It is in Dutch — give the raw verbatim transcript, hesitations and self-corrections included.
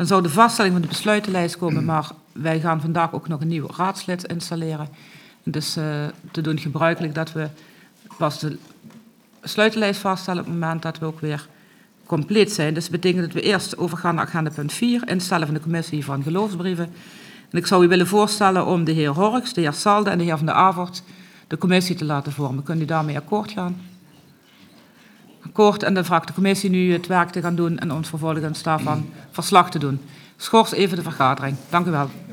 Dan zou de vaststelling van de besluitenlijst komen, maar wij gaan vandaag ook nog een nieuw raadslid installeren. Dus uh, te doen gebruikelijk dat we pas de besluitenlijst vaststellen op het moment dat we ook weer compleet zijn. Dus dat betekent dat we eerst overgaan naar agenda punt vier, instellen van de commissie van geloofsbrieven. En ik zou u willen voorstellen om de heer Horks, de heer Salde en de heer Van der Avert de commissie te laten vormen. Kunt u daarmee akkoord gaan? Akkoord, en dan vraagt de commissie nu het werk te gaan doen en ons vervolgens daarvan verslag te doen. Schors even de vergadering. Dank u wel.